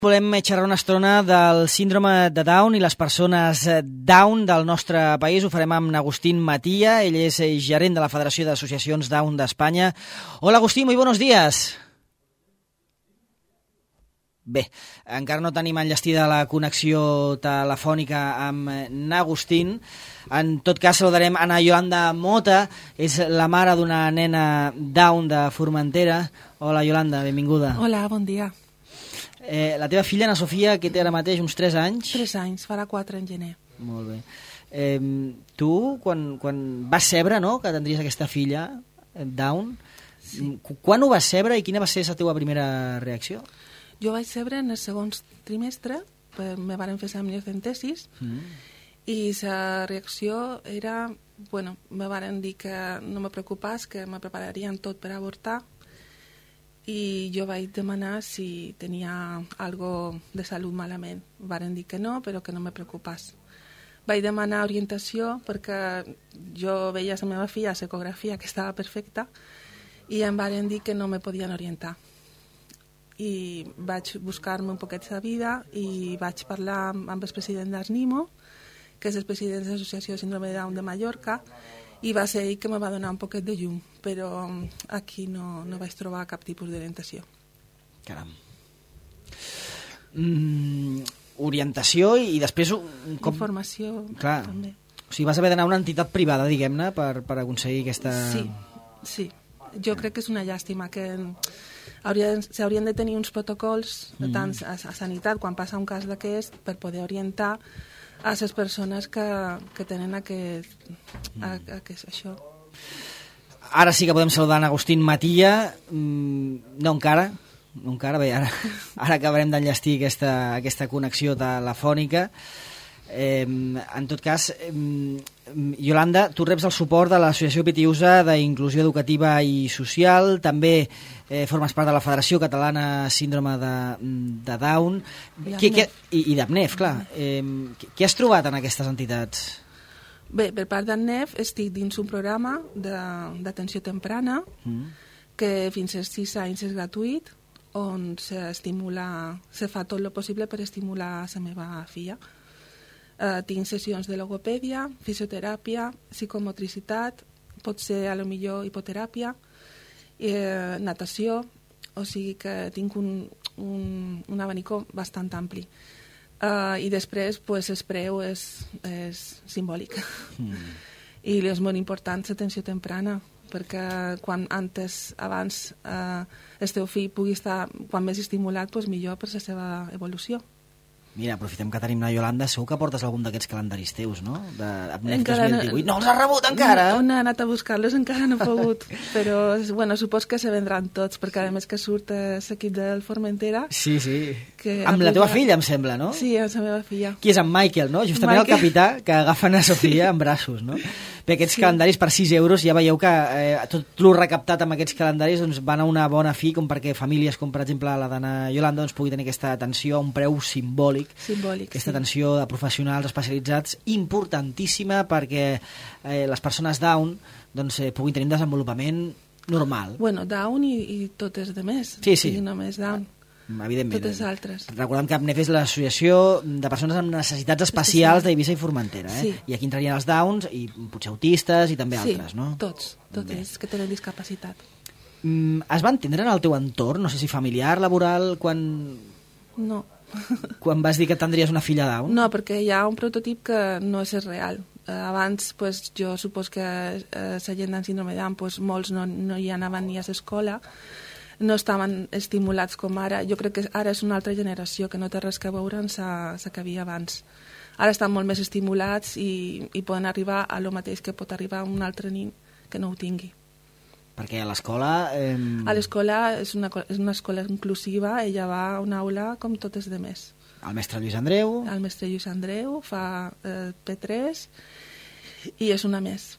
Volem xerrar una estona del síndrome de Down i les persones Down del nostre país. Ho farem amb Agustín Matilla, ell és gerent de la Federació d'Associacions Down d'Espanya. Hola Agustín, muy buenos días. Bé, encara no tenim enllestida la connexió telefònica amb n'Agustín. En tot cas, saludarem Ana Yolanda Mota, és la mare d'una nena Down de Formentera. Hola Yolanda, benvinguda. Hola, bon dia. La teva filla, Ana Sofia, que té ara mateix uns 3 anys? 3 anys, farà 4 en gener. Molt bé. Tu, quan vas saber, no?, que tindries aquesta filla, Down, sí. Quan ho vas saber i quina va ser la teva primera reacció? Jo vaig saber en el segon trimestre, me van fer l'amniocentesis, i la reacció era, bueno, me van dir que no me preocupés, que me prepararien tot per avortar, i jo vaig demanar si tenia algo de salut malament. Varen dir que no, però que no me preocupés. Vaig demanar orientació perquè jo veia la meva filla a l'ecografia que estava perfecta i em varen dir que no me podien orientar. I vaig buscar-me un poquet de vida i vaig parlar amb el president d'Arnimo, que és el president de l'Associació de Síndrome de Down de Mallorca, i va ser ell que me va donar un poquet de llum, però aquí no vaig trobar cap tipus d'orientació. Caram. Orientació i després... Informació, clar, també. O sigui, vas haver d'anar a una entitat privada, diguem-ne, per aconseguir aquesta... Sí. Jo crec que és una llàstima que s'haurien de tenir uns protocols, tant a sanitat, quan passa un cas d'aquest, per poder orientar a les persones que tenen això. Ara sí que podem saludar en Agustín Matilla. No encara. Bé, ara acabarem d'enllestir aquesta connexió telefònica. En tot cas, Yolanda, tu reps el suport de l'Associació Pitiusa d'Inclusió Educativa i Social, també formes part de la Federació Catalana Síndrome de Down i d'APNEF, clar. Què has trobat en aquestes entitats? Bé, per part d'APNEF estic dins un programa d'atenció temprana que fins als 6 anys és gratuït, on se fa tot el possible per estimular la meva filla. Tinc sessions de logopèdia, fisioteràpia, psicomotricitat, pot ser a lo millor hipoteràpia, natació, o sigui que tinc un abanico bastant ampli. I després el preu és simbòlic. I és molt important l'atenció temprana, perquè abans el teu fill pugui estar quan més estimulat, millor per la seva evolució. Mira, aprofitem que tenim la Yolanda, segur que portes algun d'aquests calendaris teus, no? d'APNEF 2018. No els has rebut encara? No he anat a buscar-los, encara no he pogut. Però, supos que se vendran tots, perquè a més que surt l'equip del Formentera. Sí. Amb la teva filla, em sembla, no? Sí, amb la meva filla. Qui és en Michael, no? Justament el capità que agafen a Sofia en braços, no? Bé, aquests calendaris per 6 euros, ja veieu que tot el recaptat amb aquests calendaris van a una bona fi, com perquè famílies com per exemple la d'Anna Yolanda pugui tenir aquesta atenció a un preu simbòlic, aquesta atenció de professionals especialitzats importantíssima perquè les persones Down puguin tenir un desenvolupament normal. Bueno, Down i totes de més. Sí. Només Down. Evidentment. Totes altres. Recordem que APNEF és l'associació de persones amb necessitats especials d'Eivissa i Formentera. Sí. I aquí entrarien els Downs i potser autistes i també altres, no? Tots ells que tenen discapacitat. Es va entendre en el teu entorn, no sé si familiar, laboral, No. Quan vas dir que tindries una filla Down? No, perquè hi ha un prototip que no és real. Abans, jo supos que la gent amb síndrome Down, molts no hi anaven ni a l'escola, no estaven estimulats com ara. Jo crec que ara és una altra generació que no té res que veure amb la que havia abans. Ara estan molt més estimulats i poden arribar a lo mateix que pot arribar un altre nin que no ho tingui. Perquè a l'escola... A l'escola és una escola inclusiva, ella va a una aula com totes de més. El mestre Lluís Andreu... El mestre Lluís Andreu fa P3 i és una més.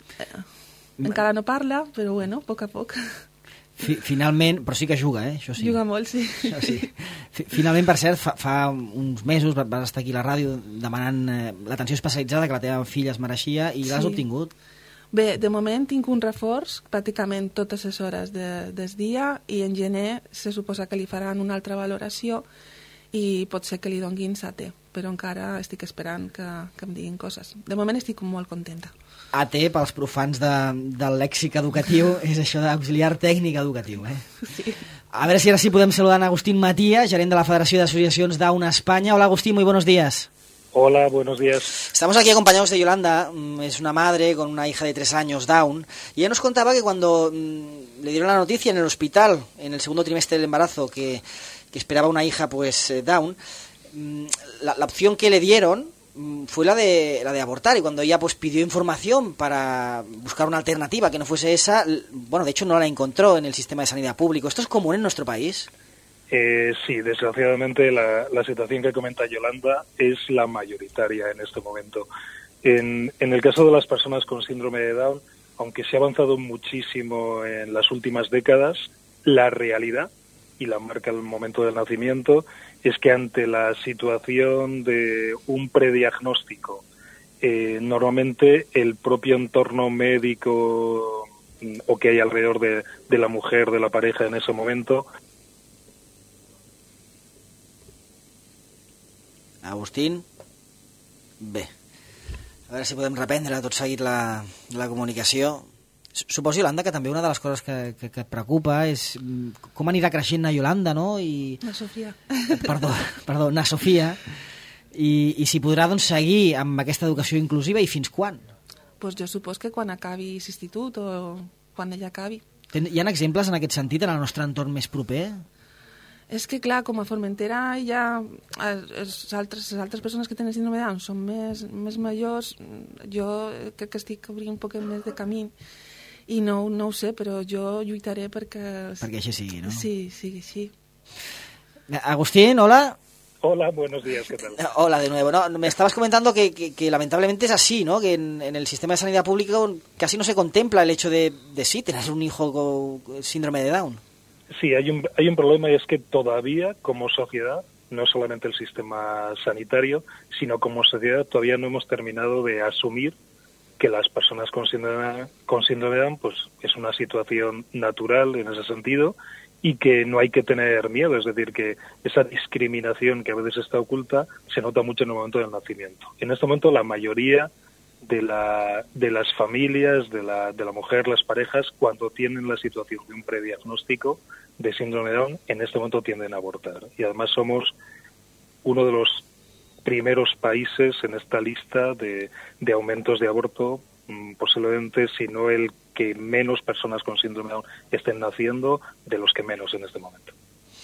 Encara no parla, però bueno, a poc a poc... Finalment, però sí que juga, això sí. Juga molt, sí. Això sí. Finalment, per cert, fa uns mesos vas estar aquí a la ràdio demanant l'atenció especialitzada que la teva filla es mereixia i l'has obtingut. Bé, de moment tinc un reforç pràcticament totes les hores del dia i en gener se suposa que li faran una altra valoració i pot ser que li donguin AT, però encara estic esperant que em diguin coses. De moment estic molt contenta. AT, pels profans del lèxic educatiu, és això d'auxiliar tècnic educatiu. Sí. A ver si ahora sí podem saludar a Agustín Matías, gerent de la Federación de Asociaciones Down España. Hola Agustín, muy buenos días. Hola, buenos días. Estamos aquí acompañados de Yolanda, es una madre con una hija de 3 años, Down, y ella nos contaba que cuando le dieron la noticia en el hospital, en el segundo trimestre del embarazo, que esperaba una hija pues Down, la opción que le dieron fue la de abortar, y cuando ella pues pidió información para buscar una alternativa que no fuese esa, bueno, de hecho no la encontró en el sistema de sanidad público. ¿Esto es común en nuestro país? Sí, desgraciadamente la situación que comenta Yolanda es la mayoritaria en este momento. En el caso de las personas con síndrome de Down, aunque se ha avanzado muchísimo en las últimas décadas, la realidad, y la marca el momento del nacimiento, es que ante la situación de un prediagnóstico, normalmente el propio entorno médico o que hay alrededor de la mujer, de la pareja en ese momento. Agustín? Bé, a veure si podem reprendre tot seguit la comunicació. Suposo, Yolanda, que també una de les coses que et preocupa és com anirà creixent na Yolanda, no? Na Sofia. Perdó, na Sofia. I si podrà doncs, seguir amb aquesta educació inclusiva i fins quan? Pues jo supos que quan acabi l'institut o quan ella acabi. Hi ha exemples en aquest sentit en el nostre entorn més proper? És que, clar, com a Formentera ja les altres persones que tenen síndrome de Down són més majors, jo crec que estic obrint un poc més de camí i no ho sé, però jo lluitaré perquè així sigui, ¿no? Sí, sigui així. Agustín, hola. Hola, buenos días, ¿qué tal? Hola de nuevo. No, me estabas comentando que lamentablemente es así, ¿no? Que en el sistema de sanidad pública casi no se contempla el hecho de sí, tener un hijo con síndrome de Down. Sí, hay un problema, y es que todavía como sociedad, no solamente el sistema sanitario, sino como sociedad todavía no hemos terminado de asumir que las personas con síndrome de Down pues es una situación natural en ese sentido y que no hay que tener miedo, es decir, que esa discriminación que a veces está oculta se nota mucho en el momento del nacimiento. En este momento la mayoría de las familias, de la mujer, las parejas, cuando tienen la situación de un prediagnóstico de síndrome de Down, en este momento tienden a abortar. Y además somos uno de los primeros países en esta lista de aumentos de aborto, posiblemente, si no el que menos personas con síndrome de Down estén naciendo, de los que menos en este momento.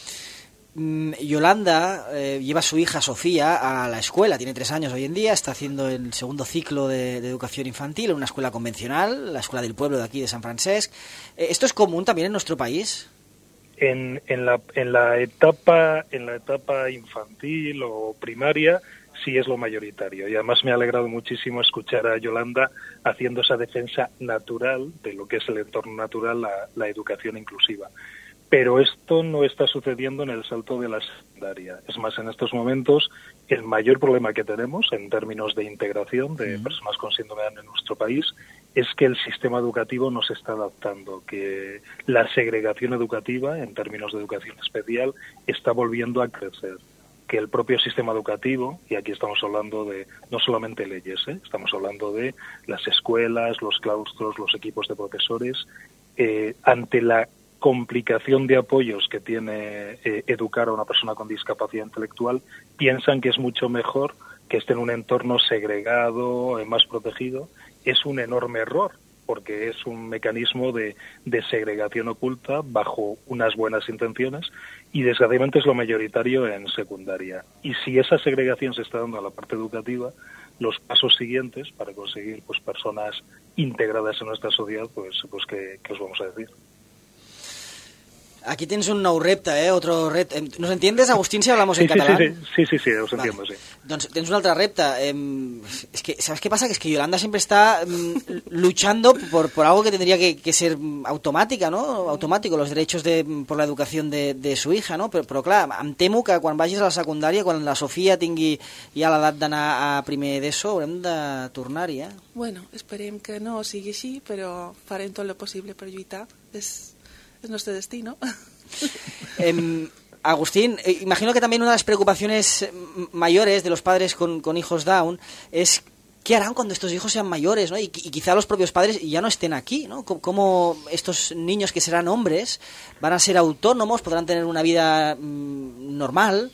Yolanda lleva a su hija Sofía a la escuela, tiene 3 años hoy en día, está haciendo el segundo ciclo de educación infantil en una escuela convencional, la escuela del pueblo de aquí de San Francesc. ¿Esto es común también en nuestro país? En la etapa infantil o primaria sí es lo mayoritario, y además me ha alegrado muchísimo escuchar a Yolanda haciendo esa defensa natural de lo que es el entorno natural, la educación inclusiva. Pero esto no está sucediendo en el salto de la secundaria. Es más, en estos momentos el mayor problema que tenemos en términos de integración de personas con síndrome de Down en nuestro país es que el sistema educativo no se está adaptando, que la segregación educativa, en términos de educación especial, está volviendo a crecer, que el propio sistema educativo, y aquí estamos hablando de no solamente leyes, estamos hablando de las escuelas, los claustros, los equipos de profesores, ante la complicación de apoyos que tiene educar a una persona con discapacidad intelectual, piensan que es mucho mejor que esté en un entorno segregado, más protegido. Es un enorme error, porque es un mecanismo de segregación oculta bajo unas buenas intenciones, y desgraciadamente es lo mayoritario en secundaria. Y si esa segregación se está dando a la parte educativa, los pasos siguientes para conseguir pues personas integradas en nuestra sociedad, pues ¿qué os vamos a decir? Aquí tienes un nou repte, otro repte. ¿Nos entiendes, Agustín, si hablamos en catalán? Sí, os entiendo, sí. Entonces, tienes un otro repte. Es que, ¿sabes qué pasa? Que es que Yolanda siempre está luchando por algo que tendría que ser automática, ¿no? Automático, los derechos por la educación de su hija, ¿no? Però clar, em temo que quan vagis a la secundària, quan la Sofia tingui ja l'edat d'anar a primer d'ESO, haurem de tornar-hi, Bueno, esperem que no sigui així, però farem tot el possible per lluitar. És el nostre destí, no? Agustín, imagino que también una de las preocupaciones mayores de los padres con hijos Down es qué harán cuando estos hijos sean mayores, ¿no? Y quizá los propios padres ya no estén aquí, ¿no? ¿Cómo estos niños que serán hombres van a ser autónomos, podrán tener una vida normal?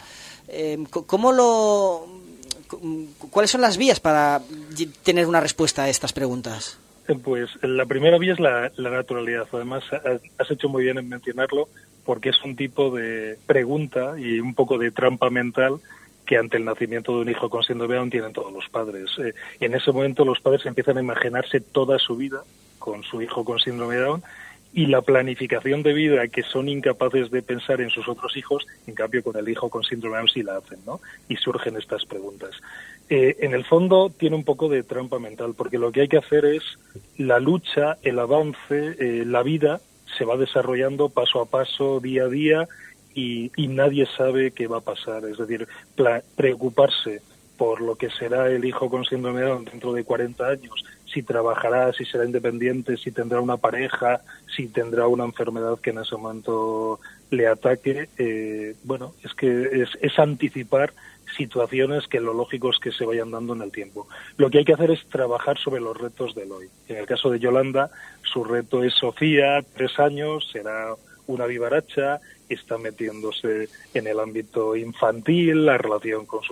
¿Cuáles son las vías para tener una respuesta a estas preguntas? Pues la primera vía es la naturalidad. Además, has hecho muy bien en mencionarlo, porque es un tipo de pregunta y un poco de trampa mental que ante el nacimiento de un hijo con síndrome de Down tienen todos los padres. En ese momento los padres empiezan a imaginarse toda su vida con su hijo con síndrome de Down, y la planificación de vida que son incapaces de pensar en sus otros hijos, en cambio con el hijo con síndrome de Down sí la hacen, ¿no? Y surgen estas preguntas. En el fondo tiene un poco de trampa mental, porque lo que hay que hacer es la lucha, el avance, la vida se va desarrollando paso a paso, día a día, y nadie sabe qué va a pasar. Es decir, preocuparse por lo que será el hijo con síndrome de Down dentro de 40 años, si trabajará, si será independiente, si tendrá una pareja, si tendrá una enfermedad que en ese momento le ataque, bueno, es que es anticipar situaciones que lo lógico es que se vayan dando en el tiempo. Lo que hay que hacer es trabajar sobre los retos del hoy. En el caso de Yolanda, su reto es Sofía, 3 años, será una vivaracha, está metiéndose en el ámbito infantil, la relación con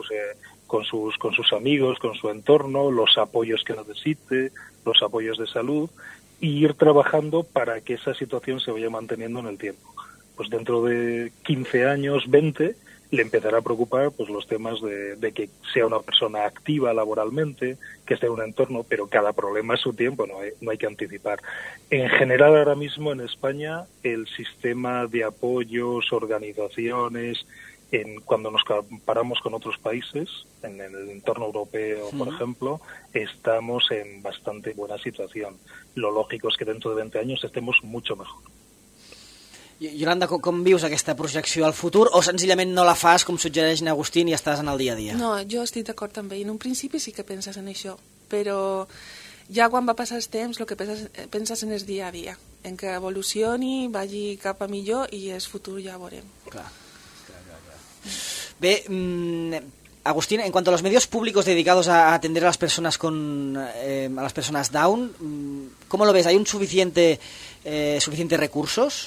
sus amigos, con su entorno, los apoyos que necesite, los apoyos de salud, y ir trabajando para que esa situación se vaya manteniendo en el tiempo. Pues dentro de 15 años, 20, le empezará a preocupar pues los temas de que sea una persona activa laboralmente, que esté en un entorno, pero cada problema es su tiempo, no hay que anticipar. En general, ahora mismo en España, el sistema de apoyos, organizaciones, cuando nos comparamos con otros países, en el entorno europeo, por ejemplo, estamos en bastante buena situación. Lo lógico es que dentro de 20 años estemos mucho mejor. Yolanda, com vius aquesta projecció al futur, o senzillament no la fas, com suggereix Agustín, i estàs en el dia a dia? No, jo estic d'acord amb ell. En un principi sí que penses en això, però ja quan va passar el temps el que penses en el dia a dia, en que evolucioni, vagi cap a millor i el futur ja ho veurem. Clar. Bé, Agustín, en cuanto a los medios públicos dedicados a atender a las personas a las personas Down, ¿cómo lo ves? ¿Hay un suficientes recursos?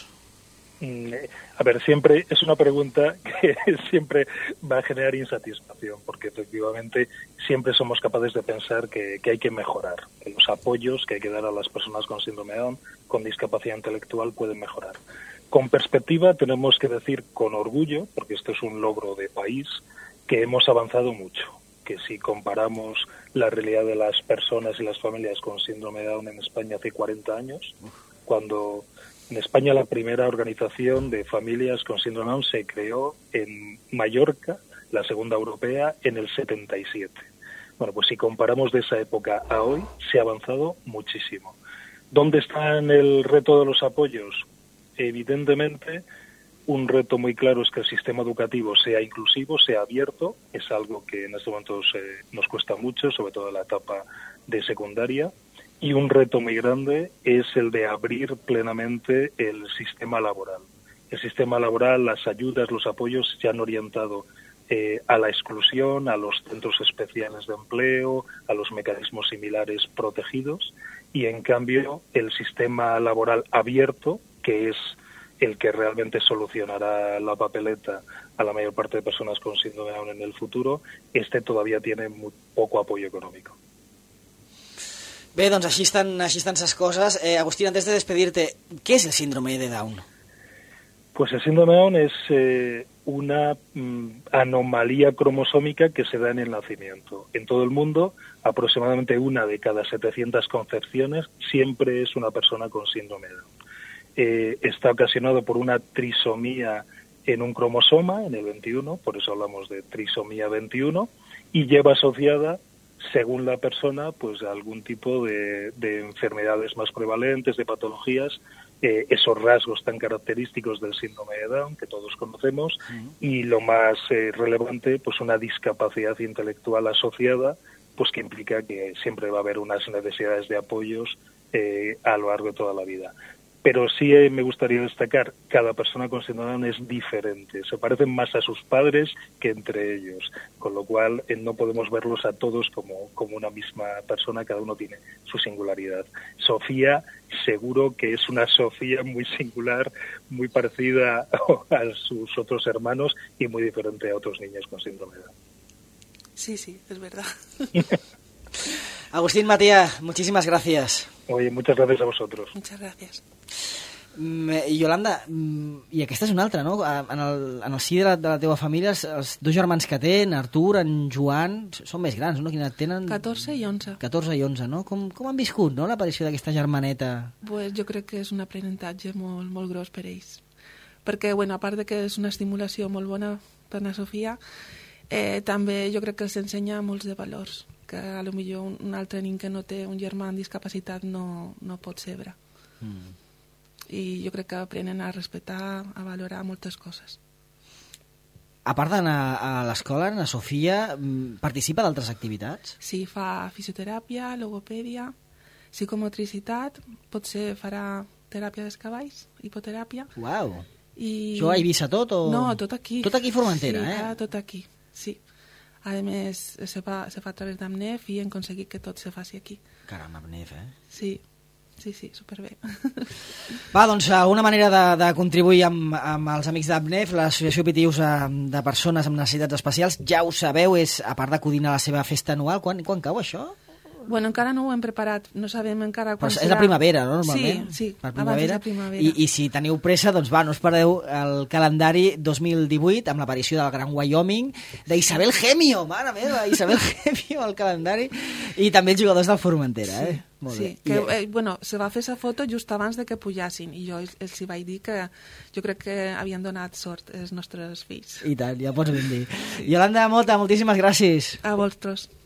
A ver, siempre es una pregunta que siempre va a generar insatisfacción, porque efectivamente siempre somos capaces de pensar que hay que mejorar, que los apoyos que hay que dar a las personas con síndrome de Down, con discapacidad intelectual, pueden mejorar. Con perspectiva tenemos que decir con orgullo, porque esto es un logro de país, que hemos avanzado mucho, que si comparamos la realidad de las personas y las familias con síndrome de Down en España hace 40 años, cuando en España la primera organización de familias con síndrome de Down se creó en Mallorca, la segunda europea, en el 77. Bueno, pues si comparamos de esa época a hoy, se ha avanzado muchísimo. ¿Dónde está el reto de los apoyos? Evidentemente, un reto muy claro es que el sistema educativo sea inclusivo, sea abierto. Es algo que en estos momentos nos cuesta mucho, sobre todo en la etapa de secundaria. Y un reto muy grande es el de abrir plenamente el sistema laboral. El sistema laboral, las ayudas, los apoyos se han orientado a la exclusión, a los centros especiales de empleo, a los mecanismos similares protegidos, y en cambio el sistema laboral abierto, que es el que realmente solucionará la papeleta a la mayor parte de personas con síndrome de Down en el futuro, todavía tiene muy poco apoyo económico. Bé, doncs així estan les coses. Agustín, antes de despedirte, ¿qué es el síndrome de Down? Pues el síndrome de Down es una anomalía cromosómica que se da en el nacimiento. En todo el mundo, aproximadamente 1 de cada 700 concepciones siempre es una persona con síndrome de Down. Está ocasionado por una trisomía en un cromosoma, en el 21, por eso hablamos de trisomía 21, y lleva asociada, según la persona, pues algún tipo de enfermedades más prevalentes, de patologías, esos rasgos tan característicos del síndrome de Down que todos conocemos, y lo más relevante, pues una discapacidad intelectual asociada, pues que implica que siempre va a haber unas necesidades de apoyos a lo largo de toda la vida. pero sí me gustaría destacar, cada persona con síndrome de Down es diferente, se parecen más a sus padres que entre ellos, con lo cual no podemos verlos a todos como una misma persona, cada uno tiene su singularidad. Sofía seguro que es una Sofía muy singular, muy parecida a sus otros hermanos y muy diferente a otros niños con síndrome de Down. Sí, es verdad. Agustín, Matías, muchísimas gracias. Oye, muchas gracias a vosotros. Muchas gràcies. Iolanda, i aquesta és una altra, no? En el si de la teva família, els dos germans que té, en Artur, en Joan, són més grans, no? Quina edat tenen? 14 i 11. 14 i 11, no? Com han viscut, no?, l'aparició d'aquesta germaneta? Pues jo crec que és un aprenentatge molt, molt gros per ells. Perquè, bueno, a part de que és una estimulació molt bona per la Sofia, també jo crec que els ensenya molts de valors, que a lo millor un altre nen que no té un germà amb discapacitat no pot saber. I jo crec que aprenen a respectar, a valorar moltes coses. A part d'anar a l'escola, la Sofia participa d'altres activitats? Sí, fa fisioteràpia, logopèdia, psicomotricitat, potser farà teràpia dels cavalls, hipoteràpia. Uau! I... Això a Eivissa tot o...? No, tot aquí. Tot aquí a Formentera, Sí, tot aquí, sí. A més, se fa a través d'AMNEF i hem aconseguit que tot se faci aquí. Caram, AMNEF, Sí, superbé. Va, doncs una manera de contribuir amb els amics d'AMNEF, l'Associació Pitius de Persones amb Necessitats Especials, ja ho sabeu, és, a part d'acudir a la seva festa anual, quan cau això? Bueno, encara no ho hem preparat, no sabem encara quan serà. És la primavera, no, normalment? Sí, abans és la primavera. I si teniu pressa, doncs va, no us perdeu el calendari 2018 amb l'aparició del Gran Wyoming d'Isabel Gemio, mare meva, Isabel Gemio al calendari, i també els jugadors del Formentera, Molt bé. Que, bueno, se va fer esa foto just abans de que pujassin i jo els hi vaig dir que jo crec que havien donat sort els nostres fills. I tant, ja pots ben dir. Iolanda Mota, moltíssimes gràcies. A vosaltres.